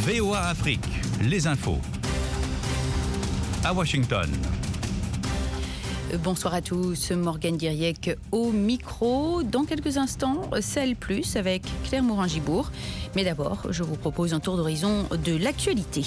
VOA Afrique, les infos. À Washington. Bonsoir à tous, Morgane Diriec au micro. Dans quelques instants, Sahel Plus avec Claire Morin-Gibourg. Mais d'abord, je vous propose un tour d'horizon de l'actualité.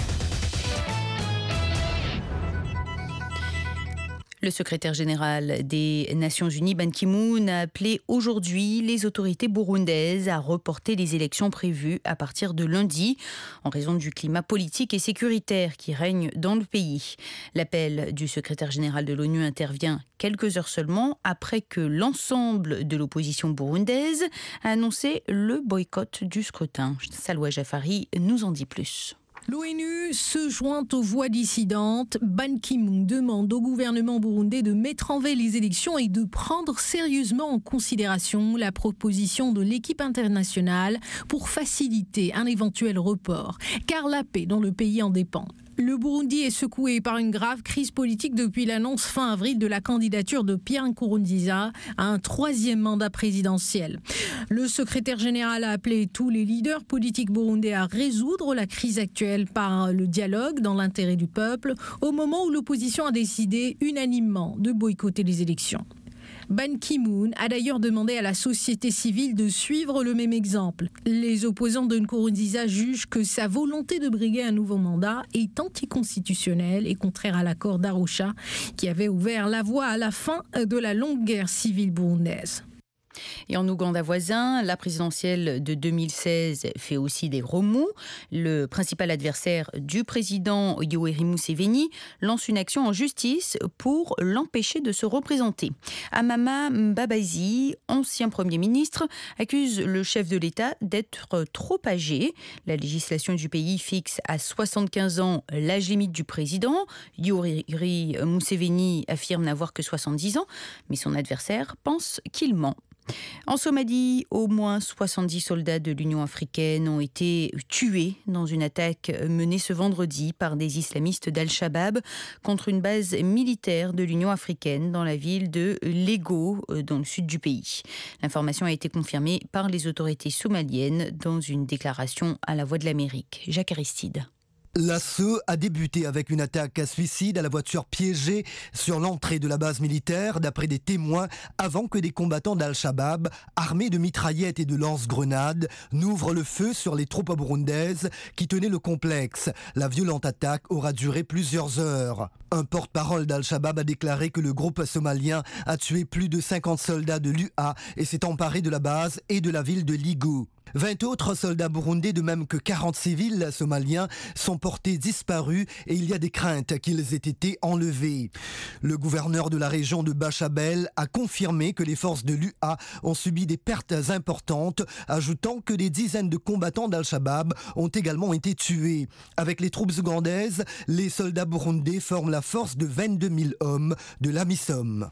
Le secrétaire général des Nations Unies, Ban Ki-moon, a appelé aujourd'hui les autorités burundaises à reporter les élections prévues à partir de lundi en raison du climat politique et sécuritaire qui règne dans le pays. L'appel du secrétaire général de l'ONU intervient quelques heures seulement après que l'ensemble de l'opposition burundaise a annoncé le boycott du scrutin. Salwa Jafari nous en dit plus. L'ONU se joint aux voix dissidentes. Ban Ki-moon demande au gouvernement burundais de mettre en veille les élections et de prendre sérieusement en considération la proposition de l'équipe internationale pour faciliter un éventuel report, car la paix dans le pays en dépend. Le Burundi est secoué par une grave crise politique depuis l'annonce fin avril de la candidature de Pierre Nkurunziza à un troisième mandat présidentiel. Le secrétaire général a appelé tous les leaders politiques burundais à résoudre la crise actuelle par le dialogue dans l'intérêt du peuple, au moment où l'opposition a décidé unanimement de boycotter les élections. Ban Ki-moon a d'ailleurs demandé à la société civile de suivre le même exemple. Les opposants de Nkurunziza jugent que sa volonté de briguer un nouveau mandat est anticonstitutionnelle et contraire à l'accord d'Arusha qui avait ouvert la voie à la fin de la longue guerre civile burundaise. Et en Ouganda voisin, la présidentielle de 2016 fait aussi des remous. Le principal adversaire du président Yoweri Museveni lance une action en justice pour l'empêcher de se représenter. Amama Mbabazi, ancien Premier ministre, accuse le chef de l'État d'être trop âgé. La législation du pays fixe à 75 ans l'âge limite du président. Yoweri Museveni affirme n'avoir que 70 ans, mais son adversaire pense qu'il ment. En Somalie, au moins 70 soldats de l'Union africaine ont été tués dans une attaque menée ce vendredi par des islamistes d'Al-Shabaab contre une base militaire de l'Union africaine dans la ville de Lego, dans le sud du pays. L'information a été confirmée par les autorités somaliennes dans une déclaration à la Voix de l'Amérique. Jacques Aristide. L'assaut a débuté avec une attaque à suicide à la voiture piégée sur l'entrée de la base militaire, d'après des témoins, avant que des combattants d'Al-Shabaab, armés de mitraillettes et de lance-grenades, n'ouvrent le feu sur les troupes burundaises qui tenaient le complexe. La violente attaque aura duré plusieurs heures. Un porte-parole d'Al-Shabaab a déclaré que le groupe somalien a tué plus de 50 soldats de l'UA et s'est emparé de la base et de la ville de Ligou. 20 autres soldats burundais, de même que 40 civils somaliens, sont portés disparus et il y a des craintes qu'ils aient été enlevés. Le gouverneur de la région de Bachabel a confirmé que les forces de l'UA ont subi des pertes importantes, ajoutant que des dizaines de combattants d'Al-Shabaab ont également été tués. Avec les troupes ougandaises, les soldats burundais forment la force de 22 000 hommes de l'AMISOM.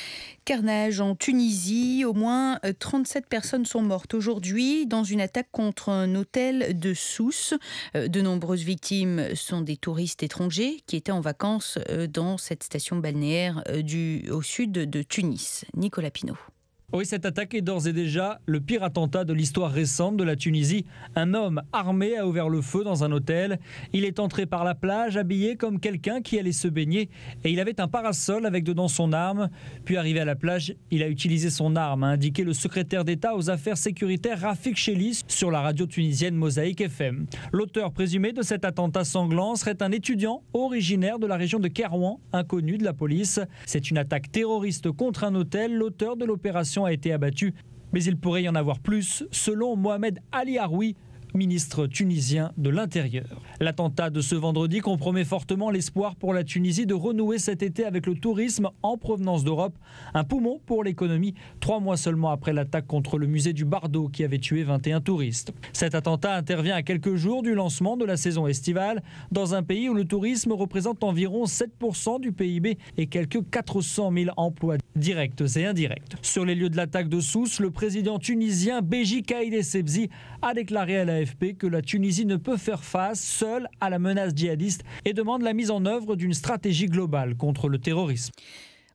Carnage en Tunisie, au moins 37 personnes sont mortes aujourd'hui dans une attaque contre un hôtel de Sousse. De nombreuses victimes sont des touristes étrangers qui étaient en vacances dans cette station balnéaire au sud de Tunis. Nicolas Pinault. Oui, cette attaque est d'ores et déjà le pire attentat de l'histoire récente de la Tunisie. Un homme armé a ouvert le feu dans un hôtel. Il est entré par la plage, habillé comme quelqu'un qui allait se baigner. Et il avait un parasol avec dedans son arme. Puis arrivé à la plage, il a utilisé son arme, a indiqué le secrétaire d'État aux affaires sécuritaires Rafik Chelis sur la radio tunisienne Mosaïque FM. L'auteur présumé de cet attentat sanglant serait un étudiant originaire de la région de Kérouan, inconnu de la police. C'est une attaque terroriste contre un hôtel. L'auteur de l'opération a été abattu, mais il pourrait y en avoir plus, selon Mohamed Ali Haroui, ministre tunisien de l'Intérieur. L'attentat de ce vendredi compromet fortement l'espoir pour la Tunisie de renouer cet été avec le tourisme en provenance d'Europe. Un poumon pour l'économie, 3 mois seulement après l'attaque contre le musée du Bardo qui avait tué 21 touristes. Cet attentat intervient à quelques jours du lancement de la saison estivale dans un pays où le tourisme représente environ 7% du PIB et quelques 400 000 emplois directs et indirects. Sur les lieux de l'attaque de Sousse, le président tunisien Béji Caïd Essebsi a déclaré à l'AFP que la Tunisie ne peut faire face seule à la menace djihadiste et demande la mise en œuvre d'une stratégie globale contre le terrorisme.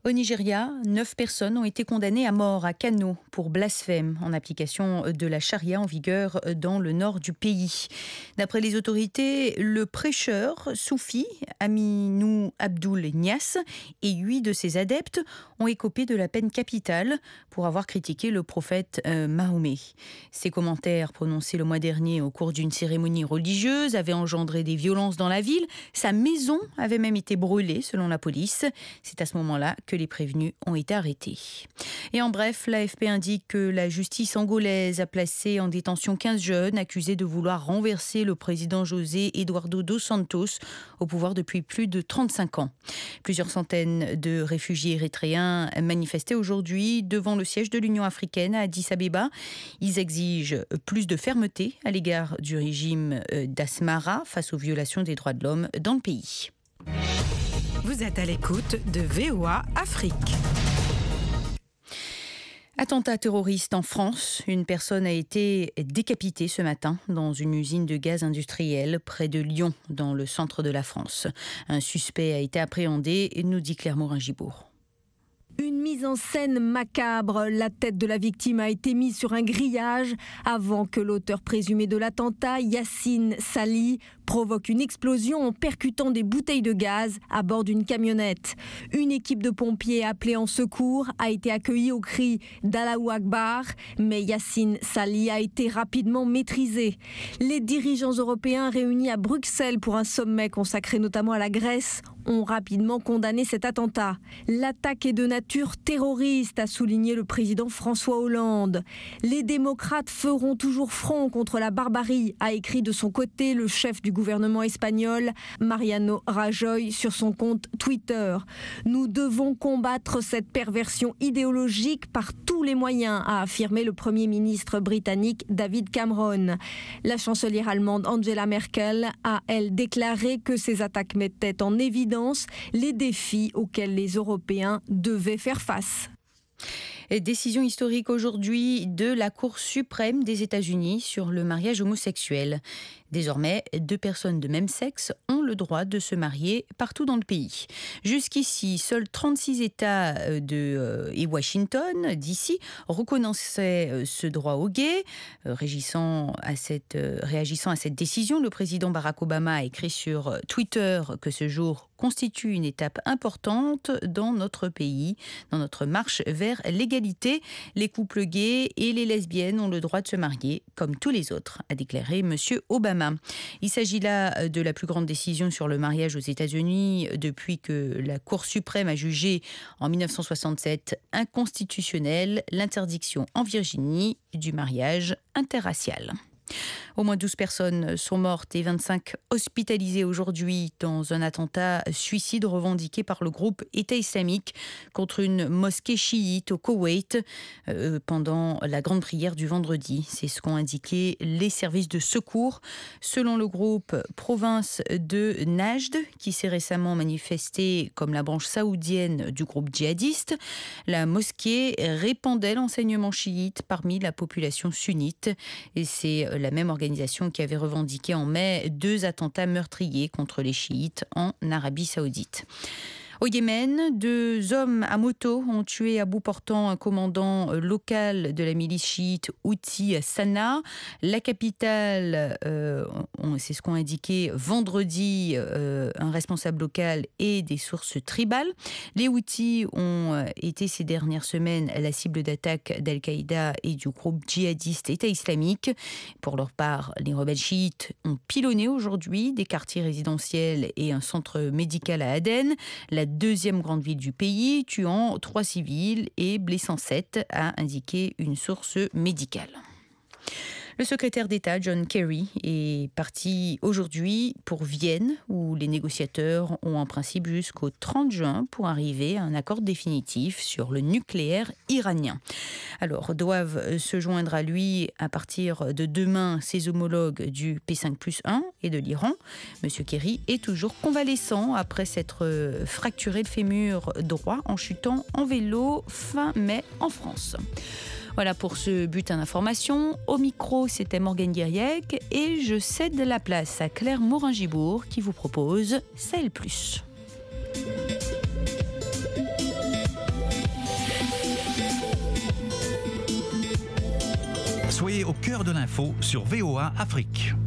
Au Nigeria, 9 personnes ont été condamnées à mort à Kano pour blasphème en application de la charia en vigueur dans le nord du pays. D'après les autorités, le prêcheur soufi Aminou Abdoul Niass et 8 de ses adeptes ont écopé de la peine capitale pour avoir critiqué le prophète Mahomet. Ces commentaires prononcés le mois dernier au cours d'une cérémonie religieuse avaient engendré des violences dans la ville. Sa maison avait même été brûlée selon la police. C'est à ce moment-là que les prévenus ont été arrêtés. Et en bref, l'AFP indique que la justice angolaise a placé en détention 15 jeunes accusés de vouloir renverser le président José Eduardo dos Santos au pouvoir depuis plus de 35 ans. Plusieurs centaines de réfugiés érythréens manifestaient aujourd'hui devant le siège de l'Union africaine à Addis Abeba. Ils exigent plus de fermeté à l'égard du régime d'Asmara face aux violations des droits de l'homme dans le pays. Vous êtes à l'écoute de VOA Afrique. Attentat terroriste en France. Une personne a été décapitée ce matin dans une usine de gaz industriel près de Lyon, dans le centre de la France. Un suspect a été appréhendé, nous dit Claire Morin-Gibourg. Une mise en scène macabre. La tête de la victime a été mise sur un grillage avant que l'auteur présumé de l'attentat, Yassine Sali, provoque une explosion en percutant des bouteilles de gaz à bord d'une camionnette. Une équipe de pompiers appelée en secours a été accueillie au cri d'Allahu Akbar, mais Yassine Sali a été rapidement maîtrisé. Les dirigeants européens réunis à Bruxelles pour un sommet consacré notamment à la Grèce ont rapidement condamné cet attentat. L'attaque est de nature terroriste, a souligné le président François Hollande. Les démocrates feront toujours front contre la barbarie, a écrit de son côté le chef du gouvernement espagnol, Mariano Rajoy, sur son compte Twitter. Nous devons combattre cette perversion idéologique par tous les moyens, a affirmé le Premier ministre britannique David Cameron. La chancelière allemande Angela Merkel a, elle, déclaré que ces attaques mettaient en évidence les défis auxquels les Européens devaient faire face. Décision historique aujourd'hui de la Cour suprême des États-Unis sur le mariage homosexuel. Désormais, 2 personnes de même sexe ont le droit de se marier partout dans le pays. Jusqu'ici, seuls 36 États et Washington, d'ici, reconnaissaient ce droit aux gays. Réagissant à cette décision, le président Barack Obama a écrit sur Twitter que ce jour constitue une étape importante dans notre pays, dans notre marche vers l'égalité. Les couples gays et les lesbiennes ont le droit de se marier comme tous les autres, a déclaré M. Obama. Il s'agit là de la plus grande décision sur le mariage aux États-Unis depuis que la Cour suprême a jugé en 1967 inconstitutionnelle l'interdiction en Virginie du mariage interracial. Au moins 12 personnes sont mortes et 25 hospitalisées aujourd'hui dans un attentat suicide revendiqué par le groupe État islamique contre une mosquée chiite au Koweït pendant la grande prière du vendredi. C'est ce qu'ont indiqué les services de secours. Selon le groupe Province de Najd, qui s'est récemment manifesté comme la branche saoudienne du groupe djihadiste, la mosquée répandait l'enseignement chiite parmi la population sunnite. Et c'est la même organisation qui avait revendiqué en mai 2 attentats meurtriers contre les chiites en Arabie Saoudite. Au Yémen, 2 hommes à moto ont tué à bout portant un commandant local de la milice chiite Houthi Sanaa. La capitale, c'est ce qu'ont indiqué vendredi un responsable local et des sources tribales. Les Houthis ont été ces dernières semaines la cible d'attaques d'Al-Qaïda et du groupe djihadiste État islamique. Pour leur part, les rebelles chiites ont pilonné aujourd'hui des quartiers résidentiels et un centre médical à Aden, la 2e grande ville du pays, tuant 3 civils et blessant 7, a indiqué une source médicale. Le secrétaire d'État John Kerry est parti aujourd'hui pour Vienne, où les négociateurs ont en principe jusqu'au 30 juin pour arriver à un accord définitif sur le nucléaire iranien. Alors, doivent se joindre à lui à partir de demain ses homologues du P5+1 et de l'Iran. Monsieur Kerry est toujours convalescent après s'être fracturé le fémur droit en chutant en vélo fin mai en France. Voilà pour ce bulletin d'information. Au micro, c'était Morgane Guiriec et je cède la place à Claire Morin-Gibourg qui vous propose Sahel Plus. Soyez au cœur de l'info sur VOA Afrique.